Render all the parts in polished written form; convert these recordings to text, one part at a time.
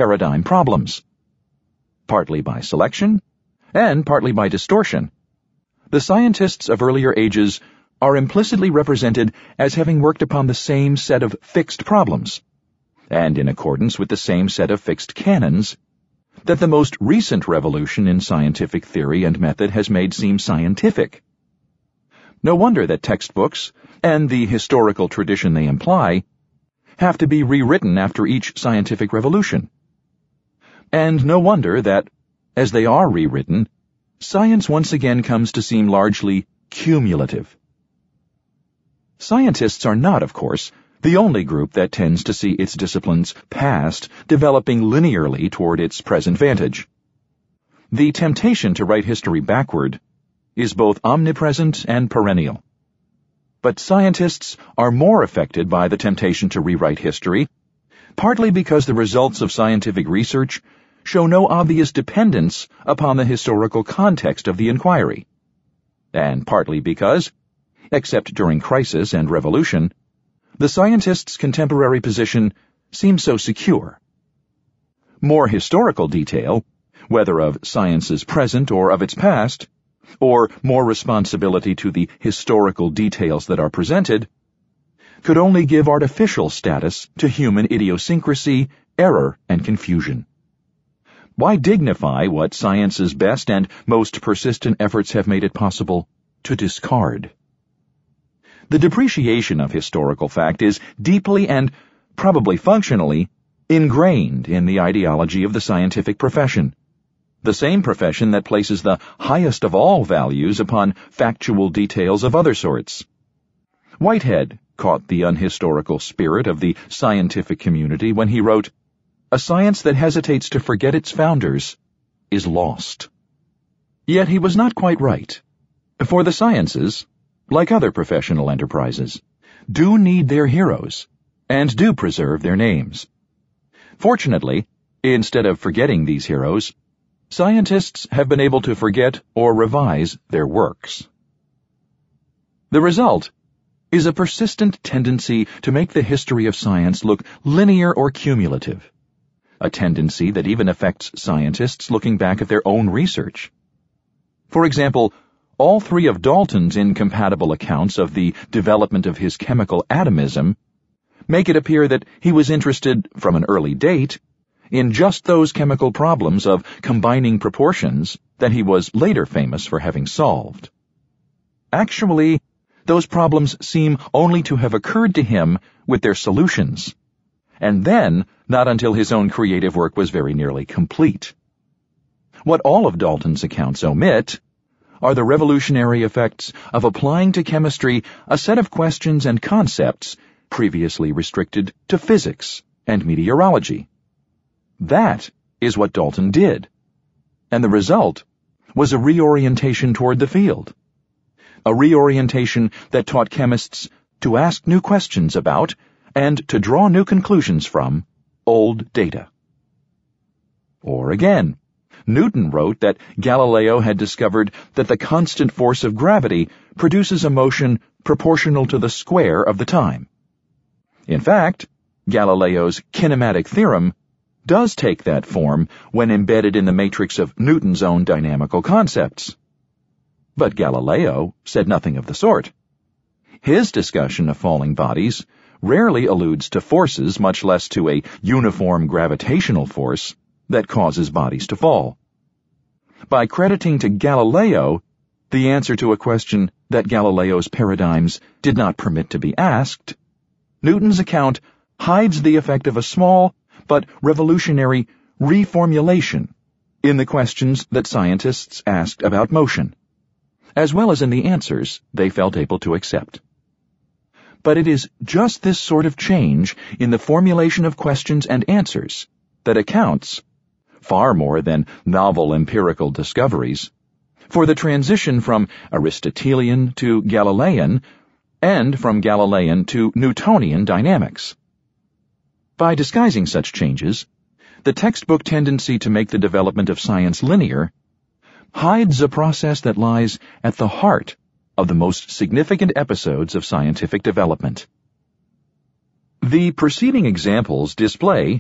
paradigm problems. Partly by selection, and partly by distortion, the scientists of earlier ages are implicitly represented as having worked upon the same set of fixed problems, and in accordance with the same set of fixed canons that the most recent revolution in scientific theory and method has made seem scientific. No wonder that textbooks, and the historical tradition they imply, have to be rewritten after each scientific revolution. And no wonder that, as they are rewritten, science once again comes to seem largely cumulative. Scientists are not, of course, the only group that tends to see its discipline's past developing linearly toward its present vantage. The temptation to write history backward is both omnipresent and perennial. But scientists are more affected by the temptation to rewrite history, partly because the results of scientific research show no obvious dependence upon the historical context of the inquiry, and partly because, except during crisis and revolution, the scientist's contemporary position seems so secure. More historical detail, whether of science's present or of its past, or more responsibility to the historical details that are presented, could only give artificial status to human idiosyncrasy, error, and confusion. Why dignify what science's best and most persistent efforts have made it possible to discard? The depreciation of historical fact is deeply and probably functionally ingrained in the ideology of the scientific profession, the same profession that places the highest of all values upon factual details of other sorts. Whitehead caught the unhistorical spirit of the scientific community when he wrote, "A science that hesitates to forget its founders is lost." Yet he was not quite right, for the sciences, like other professional enterprises, do need their heroes, and do preserve their names. Fortunately, instead of forgetting these heroes, scientists have been able to forget or revise their works. The result is a persistent tendency to make the history of science look linear or cumulative, a tendency that even affects scientists looking back at their own research. For example, all three of Dalton's incompatible accounts of the development of his chemical atomism make it appear that he was interested, from an early date, in just those chemical problems of combining proportions that he was later famous for having solved. Actually, those problems seem only to have occurred to him with their solutions, and then not until his own creative work was very nearly complete. What all of Dalton's accounts omit are the revolutionary effects of applying to chemistry a set of questions and concepts previously restricted to physics and meteorology. That is what Dalton did, and the result was a reorientation toward the field, a reorientation that taught chemists to ask new questions about and to draw new conclusions from old data. Or again, Newton wrote that Galileo had discovered that the constant force of gravity produces a motion proportional to the square of the time. In fact, Galileo's kinematic theorem does take that form when embedded in the matrix of Newton's own dynamical concepts. But Galileo said nothing of the sort. His discussion of falling bodies rarely alludes to forces, much less to a uniform gravitational force that causes bodies to fall. By crediting to Galileo the answer to a question that Galileo's paradigms did not permit to be asked, Newton's account hides the effect of a small but revolutionary reformulation in the questions that scientists asked about motion, as well as in the answers they felt able to accept. But it is just this sort of change in the formulation of questions and answers that accounts, far more than novel empirical discoveries, for the transition from Aristotelian to Galilean and from Galilean to Newtonian dynamics. By disguising such changes, the textbook tendency to make the development of science linear hides a process that lies at the heart of the most significant episodes of scientific development. The preceding examples display,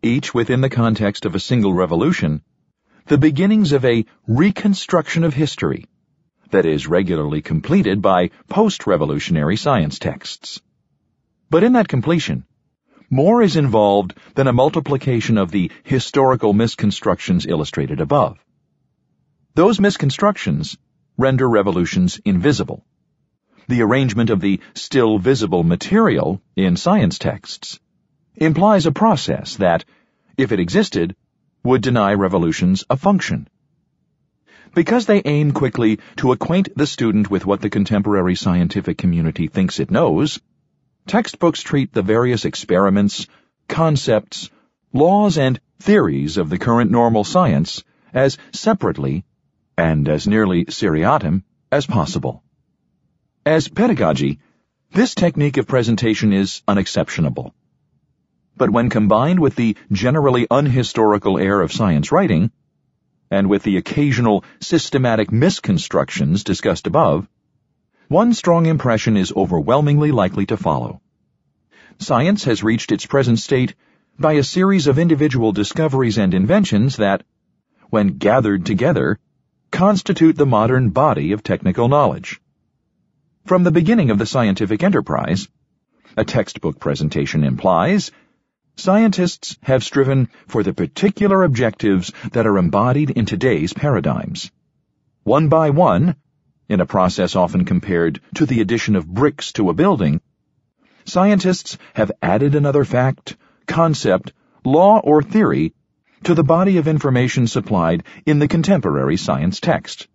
each within the context of a single revolution, the beginnings of a reconstruction of history that is regularly completed by post-revolutionary science texts. But in that completion, more is involved than a multiplication of the historical misconstructions illustrated above. Those misconstructions render revolutions invisible. The arrangement of the still visible material in science texts implies a process that, if it existed, would deny revolutions a function. Because they aim quickly to acquaint the student with what the contemporary scientific community thinks it knows, textbooks treat the various experiments, concepts, laws, and theories of the current normal science as separately and as nearly seriatim as possible. As pedagogy, this technique of presentation is unexceptionable. But when combined with the generally unhistorical air of science writing, and with the occasional systematic misconstructions discussed above, one strong impression is overwhelmingly likely to follow. Science has reached its present state by a series of individual discoveries and inventions that, when gathered together, constitute the modern body of technical knowledge. From the beginning of the scientific enterprise, a textbook presentation implies, scientists have striven for the particular objectives that are embodied in today's paradigms. One by one, in a process often compared to the addition of bricks to a building, scientists have added another fact, concept, law, or theory to the body of information supplied in the contemporary science text.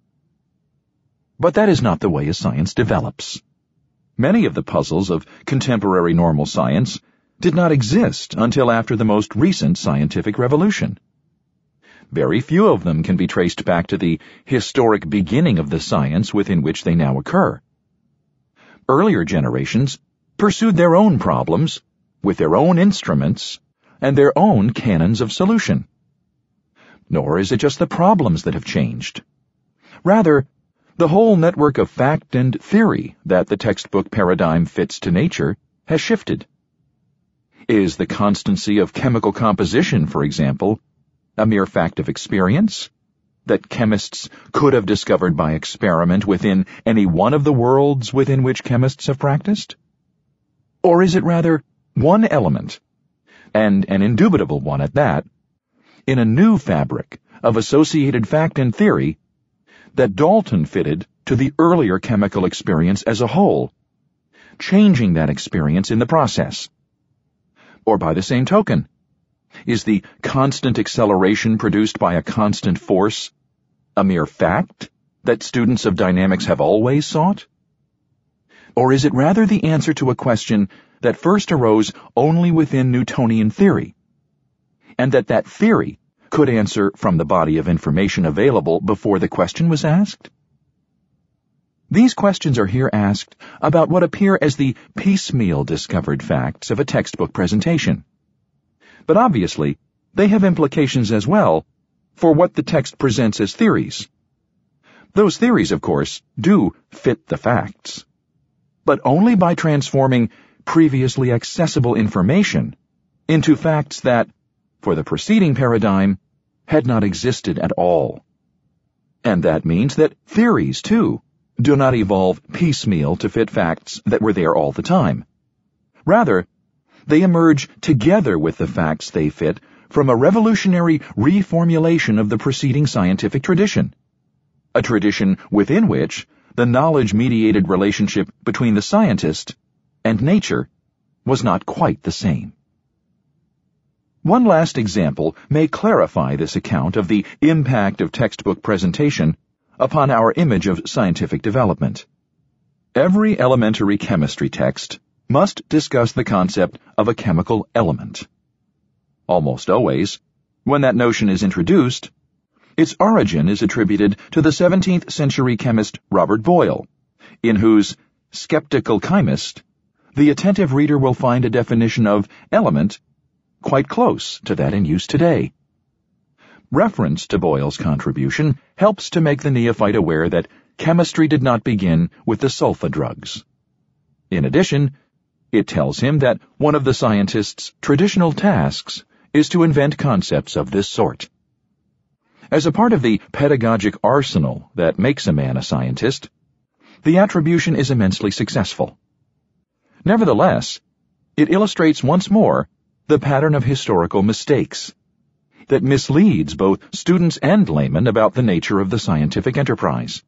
But that is not the way a science develops. Many of the puzzles of contemporary normal science did not exist until after the most recent scientific revolution. Very few of them can be traced back to the historic beginning of the science within which they now occur. Earlier generations pursued their own problems with their own instruments and their own canons of solution. Nor is it just the problems that have changed. Rather, the whole network of fact and theory that the textbook paradigm fits to nature has shifted. Is the constancy of chemical composition, for example, a mere fact of experience that chemists could have discovered by experiment within any one of the worlds within which chemists have practiced? Or is it rather one element, and an indubitable one at that, in a new fabric of associated fact and theory that Dalton fitted to the earlier chemical experience as a whole, changing that experience in the process? Or by the same token, is the constant acceleration produced by a constant force a mere fact that students of dynamics have always sought? Or is it rather the answer to a question that first arose only within Newtonian theory, and that theory could answer from the body of information available before the question was asked? These questions are here asked about what appear as the piecemeal discovered facts of a textbook presentation. But obviously, they have implications as well for what the text presents as theories. Those theories, of course, do fit the facts, but only by transforming previously accessible information into facts that, for the preceding paradigm, had not existed at all. And that means that theories, too, do not evolve piecemeal to fit facts that were there all the time. Rather, they emerge together with the facts they fit from a revolutionary reformulation of the preceding scientific tradition, a tradition within which the knowledge-mediated relationship between the scientist and nature was not quite the same. One last example may clarify this account of the impact of textbook presentation upon our image of scientific development. Every elementary chemistry text must discuss the concept of a chemical element. Almost always, when that notion is introduced, its origin is attributed to the 17th century chemist Robert Boyle, in whose Skeptical Chymist the attentive reader will find a definition of element quite close to that in use today. Reference to Boyle's contribution helps to make the neophyte aware that chemistry did not begin with the sulfa drugs. In addition, it tells him that one of the scientist's traditional tasks is to invent concepts of this sort. As a part of the pedagogic arsenal that makes a man a scientist, the attribution is immensely successful. Nevertheless, it illustrates once more the pattern of historical mistakes that misleads both students and laymen about the nature of the scientific enterprise.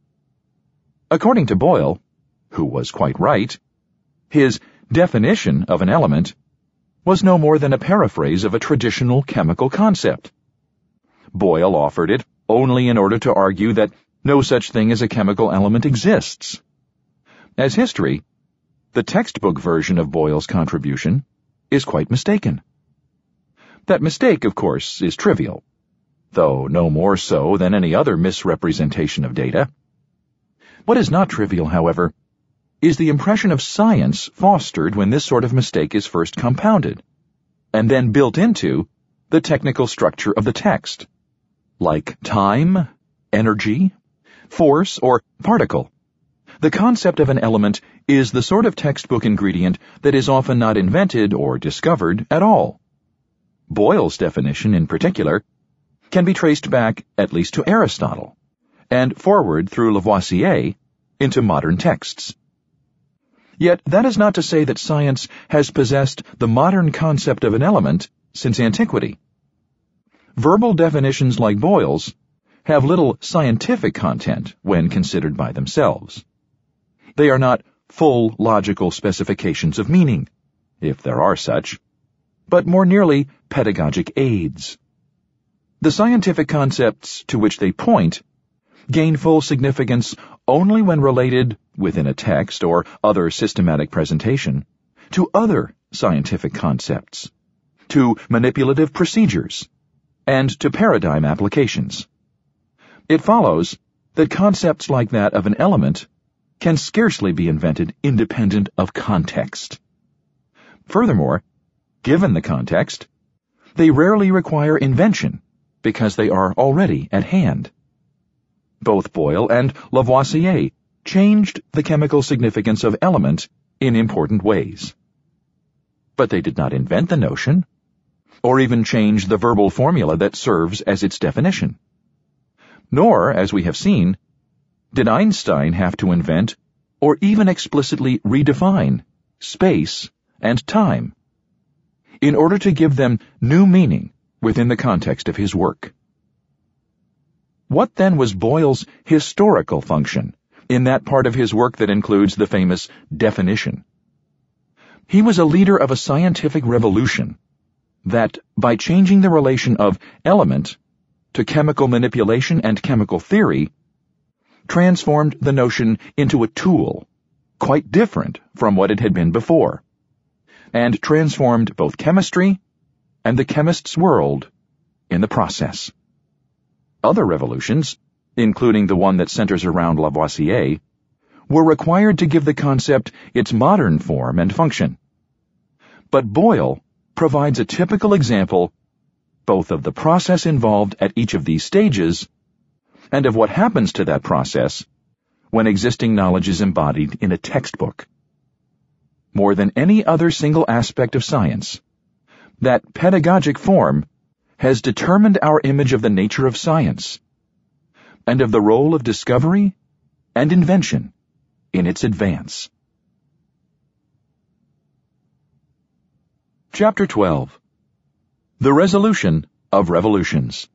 According to Boyle, who was quite right, his definition of an element was no more than a paraphrase of a traditional chemical concept. Boyle offered it only in order to argue that no such thing as a chemical element exists. As history, the textbook version of Boyle's contribution is quite mistaken. That mistake, of course, is trivial, though no more so than any other misrepresentation of data. What is not trivial, however, is the impression of science fostered when this sort of mistake is first compounded, and then built into the technical structure of the text, like time, energy, force, or particle. The concept of an element is the sort of textbook ingredient that is often not invented or discovered at all. Boyle's definition, in particular, can be traced back at least to Aristotle, and forward through Lavoisier into modern texts. Yet that is not to say that science has possessed the modern concept of an element since antiquity. Verbal definitions like Boyle's have little scientific content when considered by themselves. They are not full logical specifications of meaning, if there are such, but more nearly pedagogic aids. The scientific concepts to which they point gain full significance only when related, within a text or other systematic presentation, to other scientific concepts, to manipulative procedures, and to paradigm applications. It follows that concepts like that of an element can scarcely be invented independent of context. Furthermore, given the context, they rarely require invention because they are already at hand. Both Boyle and Lavoisier changed the chemical significance of element in important ways. But they did not invent the notion, or even change the verbal formula that serves as its definition. Nor, as we have seen, did Einstein have to invent or even explicitly redefine space and time in order to give them new meaning within the context of his work. What then was Boyle's historical function in that part of his work that includes the famous definition? He was a leader of a scientific revolution that, by changing the relation of element to chemical manipulation and chemical theory, transformed the notion into a tool, quite different from what it had been before, and transformed both chemistry and the chemist's world in the process. Other revolutions, including the one that centers around Lavoisier, were required to give the concept its modern form and function. But Boyle provides a typical example both of the process involved at each of these stages and of what happens to that process when existing knowledge is embodied in a textbook. More than any other single aspect of science, that pedagogic form has determined our image of the nature of science and of the role of discovery and invention in its advance. Chapter 12. The Resolution of Revolutions.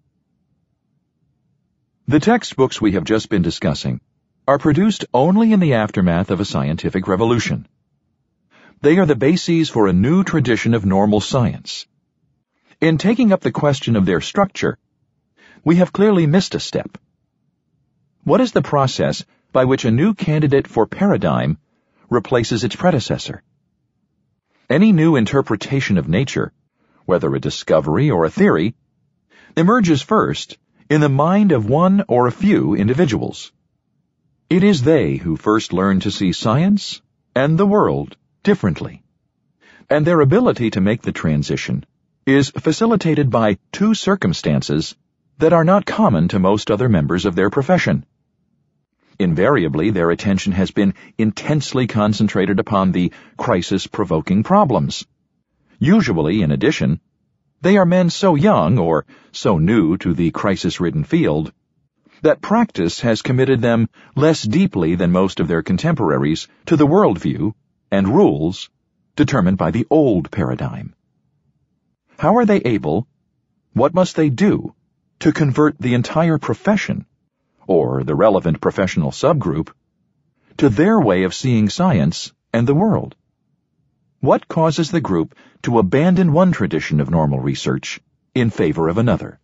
The textbooks we have just been discussing are produced only in the aftermath of a scientific revolution. They are the bases for a new tradition of normal science. In taking up the question of their structure, we have clearly missed a step. What is the process by which a new candidate for paradigm replaces its predecessor? Any new interpretation of nature, whether a discovery or a theory, emerges first in the mind of one or a few individuals. It is they who first learn to see science and the world differently, and their ability to make the transition is facilitated by two circumstances that are not common to most other members of their profession. Invariably, their attention has been intensely concentrated upon the crisis-provoking problems. Usually, in addition, They are men so young or so new to the crisis-ridden field that practice has committed them less deeply than most of their contemporaries to the worldview and rules determined by the old paradigm. How are they able, what must they do, to convert the entire profession, or the relevant professional subgroup, to their way of seeing science and the world? What causes the group to abandon one tradition of normal research in favor of another?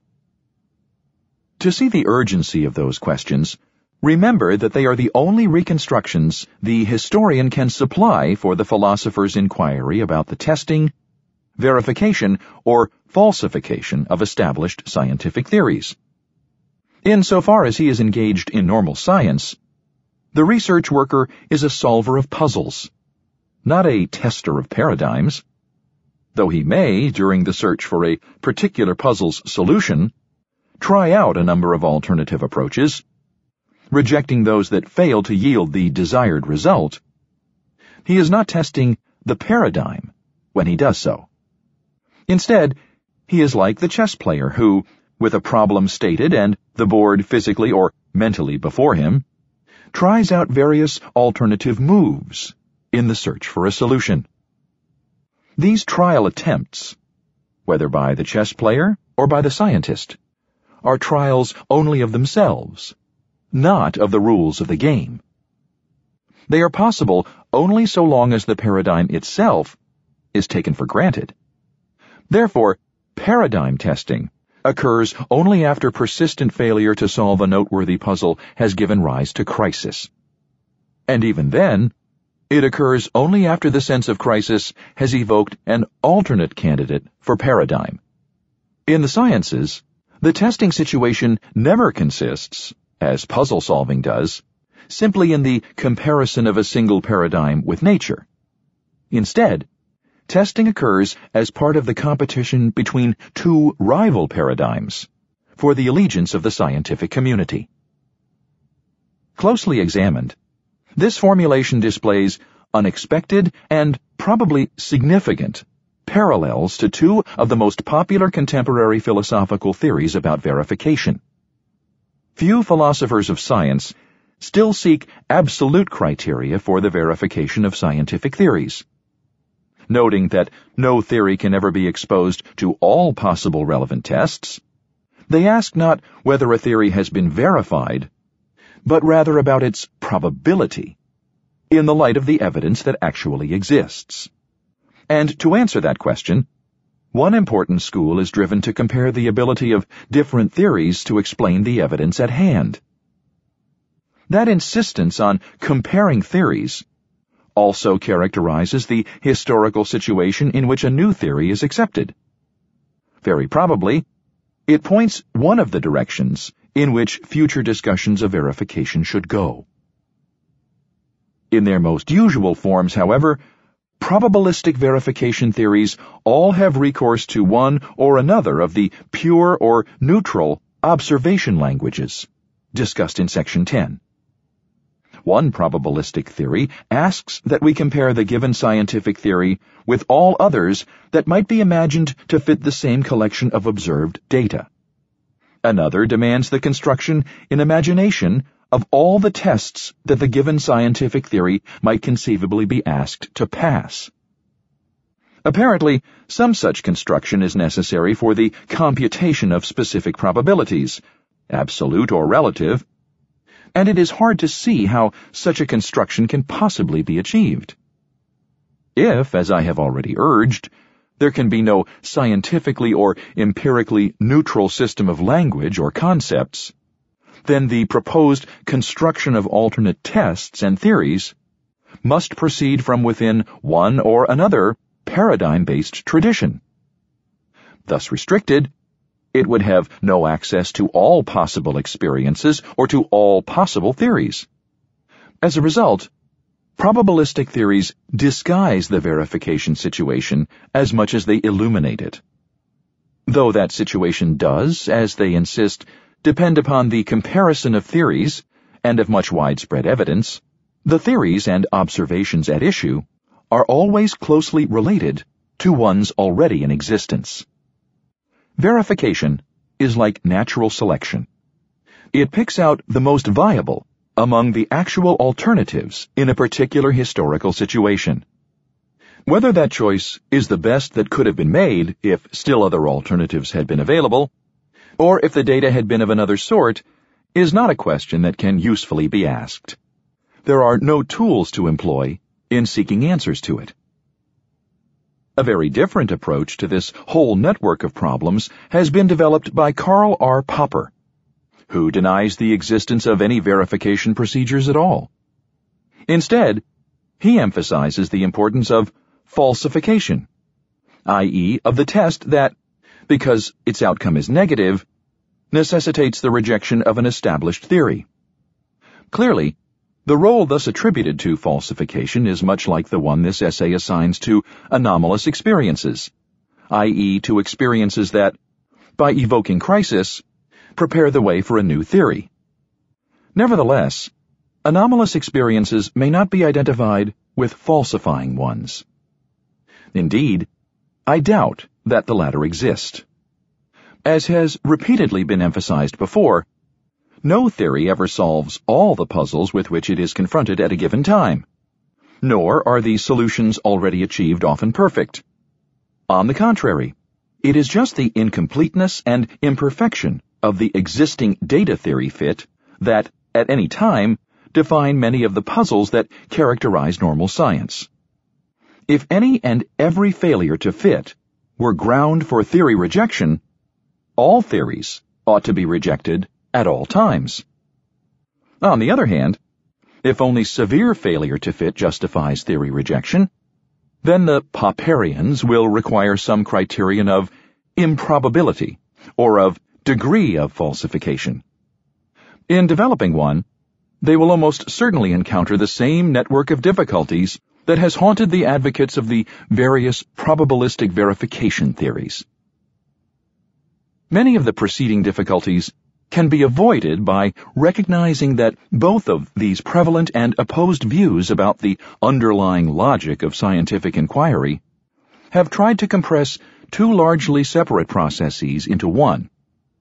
To see the urgency of those questions, remember that they are the only reconstructions the historian can supply for the philosopher's inquiry about the testing, verification, or falsification of established scientific theories. Insofar as he is engaged in normal science, the research worker is a solver of puzzles, not a tester of paradigms, though he may, during the search for a particular puzzle's solution, try out a number of alternative approaches, rejecting those that fail to yield the desired result. He is not testing the paradigm when he does so. Instead, he is like the chess player who, with a problem stated and the board physically or mentally before him, tries out various alternative moves in the search for a solution. These trial attempts, whether by the chess player or by the scientist, are trials only of themselves, not of the rules of the game. They are possible only so long as the paradigm itself is taken for granted. Therefore, paradigm testing occurs only after persistent failure to solve a noteworthy puzzle has given rise to crisis. And even then, it occurs only after the sense of crisis has evoked an alternate candidate for paradigm. In the sciences, the testing situation never consists, as puzzle solving does, simply in the comparison of a single paradigm with nature. Instead, testing occurs as part of the competition between two rival paradigms for the allegiance of the scientific community. Closely examined, this formulation displays unexpected and probably significant parallels to two of the most popular contemporary philosophical theories about verification. Few philosophers of science still seek absolute criteria for the verification of scientific theories. Noting that no theory can ever be exposed to all possible relevant tests, they ask not whether a theory has been verified, but rather about its probability in the light of the evidence that actually exists. And to answer that question, one important school is driven to compare the ability of different theories to explain the evidence at hand. That insistence on comparing theories also characterizes the historical situation in which a new theory is accepted. Very probably, it points one of the directions in which future discussions of verification should go. In their most usual forms, however, probabilistic verification theories all have recourse to one or another of the pure or neutral observation languages discussed in Section 10. One probabilistic theory asks that we compare the given scientific theory with all others that might be imagined to fit the same collection of observed data. Another demands the construction in imagination of all the tests that the given scientific theory might conceivably be asked to pass. Apparently, some such construction is necessary for the computation of specific probabilities, absolute or relative, and it is hard to see how such a construction can possibly be achieved. If, as I have already urged, there can be no scientifically or empirically neutral system of language or concepts, then the proposed construction of alternate tests and theories must proceed from within one or another paradigm-based tradition. Thus restricted, it would have no access to all possible experiences or to all possible theories. As a result, probabilistic theories disguise the verification situation as much as they illuminate it. Though that situation does, as they insist, depend upon the comparison of theories and of much widespread evidence, the theories and observations at issue are always closely related to ones already in existence. Verification is like natural selection. It picks out the most viable among the actual alternatives in a particular historical situation. Whether that choice is the best that could have been made if still other alternatives had been available, or if the data had been of another sort, is not a question that can usefully be asked. There are no tools to employ in seeking answers to it. A very different approach to this whole network of problems has been developed by Karl R. Popper, who denies the existence of any verification procedures at all. Instead, he emphasizes the importance of falsification, i.e., of the test that, because its outcome is negative, necessitates the rejection of an established theory. Clearly, the role thus attributed to falsification is much like the one this essay assigns to anomalous experiences, i.e., to experiences that, by evoking crisis, prepare the way for a new theory. Nevertheless, anomalous experiences may not be identified with falsifying ones. Indeed, I doubt that the latter exist. As has repeatedly been emphasized before, no theory ever solves all the puzzles with which it is confronted at a given time, nor are the solutions already achieved often perfect. On the contrary, it is just the incompleteness and imperfection of the existing data theory fit that, at any time, define many of the puzzles that characterize normal science. If any and every failure to fit were ground for theory rejection, all theories ought to be rejected at all times. On the other hand, if only severe failure to fit justifies theory rejection, then the Popperians will require some criterion of improbability or of degree of falsification. In developing one, they will almost certainly encounter the same network of difficulties that has haunted the advocates of the various probabilistic verification theories. Many of the preceding difficulties can be avoided by recognizing that both of these prevalent and opposed views about the underlying logic of scientific inquiry have tried to compress two largely separate processes into one.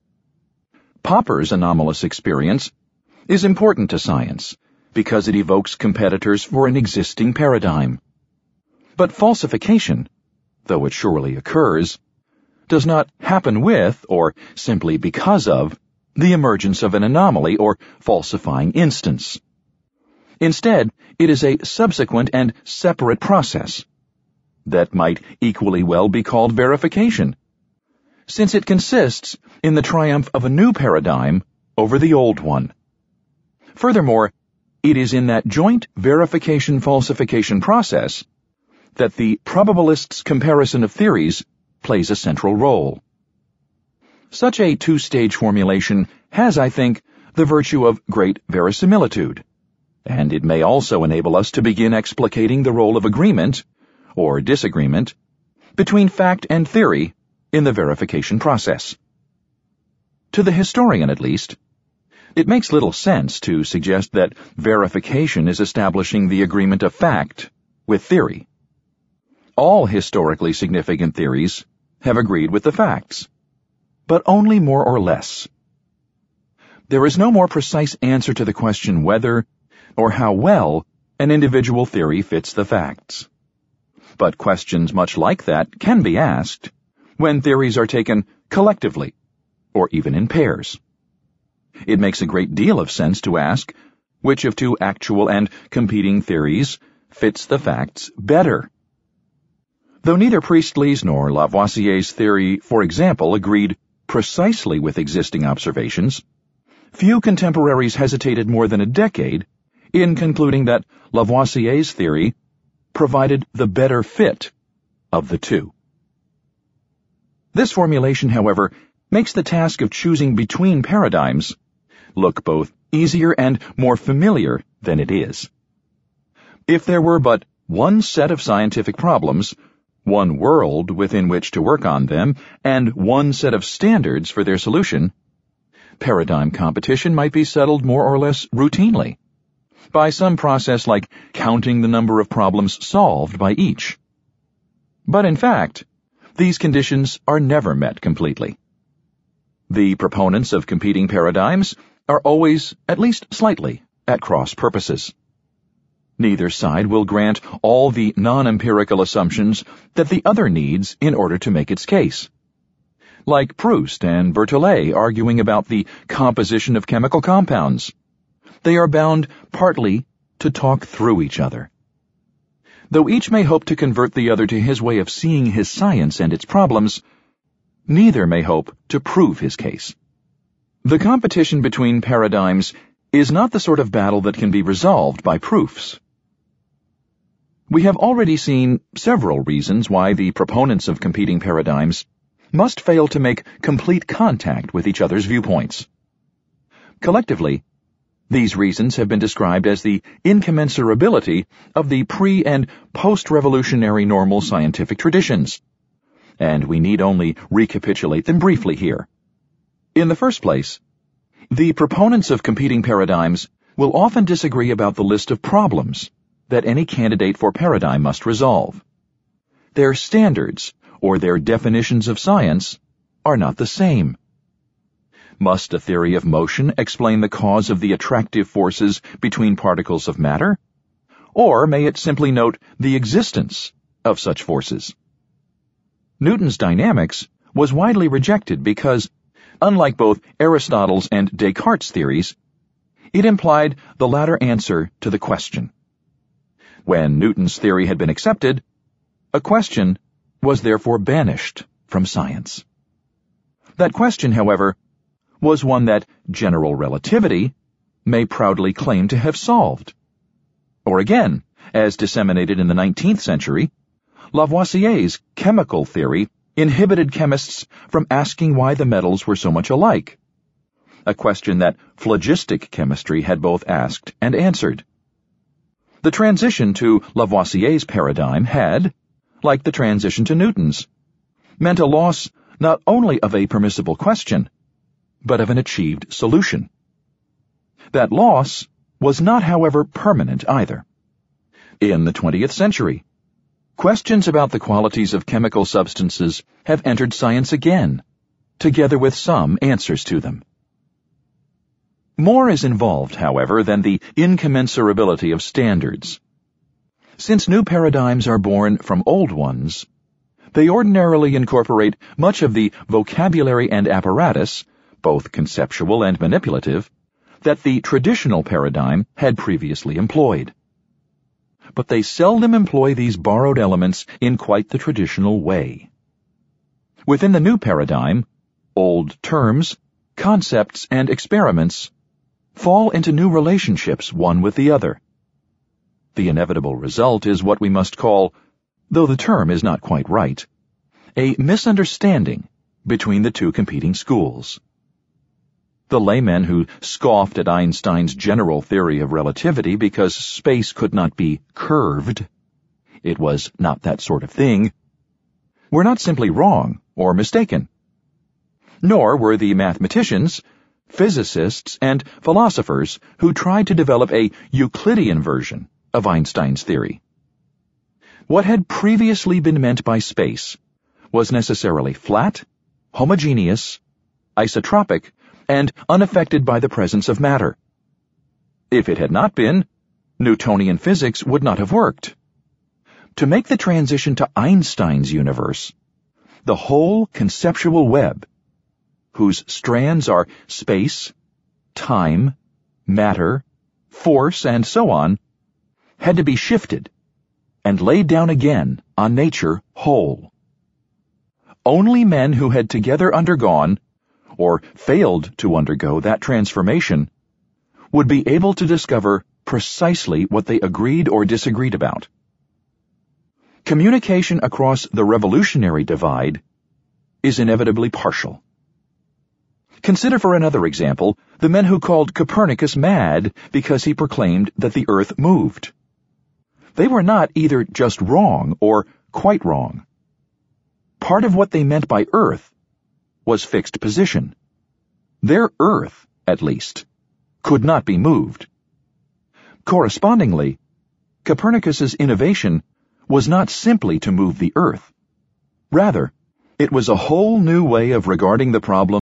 Popper's anomalous experience is important to science because it evokes competitors for an existing paradigm. But falsification, though it surely occurs, does not happen with, or simply because of, the emergence of an anomaly or falsifying instance. Instead, it is a subsequent and separate process that might equally well be called verification, since it consists in the triumph of a new paradigm over the old one. Furthermore, it is in that joint verification-falsification process that the probabilists' comparison of theories plays a central role. Such a two-stage formulation has, I think, the virtue of great verisimilitude, and it may also enable us to begin explicating the role of agreement, or disagreement, between fact and theory in the verification process. To the historian, at least, it makes little sense to suggest that verification is establishing the agreement of fact with theory. All historically significant theories have agreed with the facts, but only more or less. There is no more precise answer to the question whether or how well an individual theory fits the facts. But questions much like that can be asked when theories are taken collectively or even in pairs. It makes a great deal of sense to ask which of two actual and competing theories fits the facts better. Though neither Priestley's nor Lavoisier's theory, for example, agreed precisely with existing observations, few contemporaries hesitated more than a decade in concluding that Lavoisier's theory provided the better fit of the two. This formulation, however, makes the task of choosing between paradigms look both easier and more familiar than it is. If there were but one set of scientific problems, one world within which to work on them, and one set of standards for their solution, paradigm competition might be settled more or less routinely, by some process like counting the number of problems solved by each. But in fact, these conditions are never met completely. The proponents of competing paradigms are always, at least slightly, at cross purposes. Neither side will grant all the non-empirical assumptions that the other needs in order to make its case. Like Proust and Berthollet arguing about the composition of chemical compounds, they are bound partly to talk through each other. Though each may hope to convert the other to his way of seeing his science and its problems, neither may hope to prove his case. The competition between paradigms is not the sort of battle that can be resolved by proofs. We have already seen several reasons why the proponents of competing paradigms must fail to make complete contact with each other's viewpoints. Collectively, these reasons have been described as the incommensurability of the pre- and post-revolutionary normal scientific traditions, and we need only recapitulate them briefly here. In the first place, the proponents of competing paradigms will often disagree about the list of problems that any candidate for paradigm must resolve. Their standards, or their definitions of science, are not the same. Must a theory of motion explain the cause of the attractive forces between particles of matter? Or may it simply note the existence of such forces? Newton's dynamics was widely rejected because, unlike both Aristotle's and Descartes' theories, it implied the latter answer to the question. When Newton's theory had been accepted, a question was therefore banished from science. That question, however, was one that general relativity may proudly claim to have solved. Or again, as disseminated in the 19th century, Lavoisier's chemical theory inhibited chemists from asking why the metals were so much alike, a question that phlogistic chemistry had both asked and answered. The transition to Lavoisier's paradigm had, like the transition to Newton's, meant a loss not only of a permissible question, but of an achieved solution. That loss was not, however, permanent either. In the 20th century, questions about the qualities of chemical substances have entered science again, together with some answers to them. More is involved, however, than the incommensurability of standards. Since new paradigms are born from old ones, they ordinarily incorporate much of the vocabulary and apparatus, both conceptual and manipulative, that the traditional paradigm had previously employed. But they seldom employ these borrowed elements in quite the traditional way. Within the new paradigm, old terms, concepts, and experiments fall into new relationships one with the other. The inevitable result is what we must call, though the term is not quite right, a misunderstanding between the two competing schools. The laymen who scoffed at Einstein's general theory of relativity because space could not be curved, it was not that sort of thing, were not simply wrong or mistaken. Nor were the mathematicians, physicists, and philosophers who tried to develop a Euclidean version of Einstein's theory. What had previously been meant by space was necessarily flat, homogeneous, isotropic, and unaffected by the presence of matter. If it had not been, Newtonian physics would not have worked. To make the transition to Einstein's universe, the whole conceptual web, whose strands are space, time, matter, force, and so on, had to be shifted and laid down again on nature whole. Only men who had together undergone, or failed to undergo, that transformation would be able to discover precisely what they agreed or disagreed about. Communication across the revolutionary divide is inevitably partial. Consider for another example the men who called Copernicus mad because he proclaimed that the Earth moved. They were not either just wrong or quite wrong. Part of what they meant by Earth was fixed position. Their Earth, at least, could not be moved. Correspondingly, Copernicus's innovation was not simply to move the Earth. Rather, it was a whole new way of regarding the problem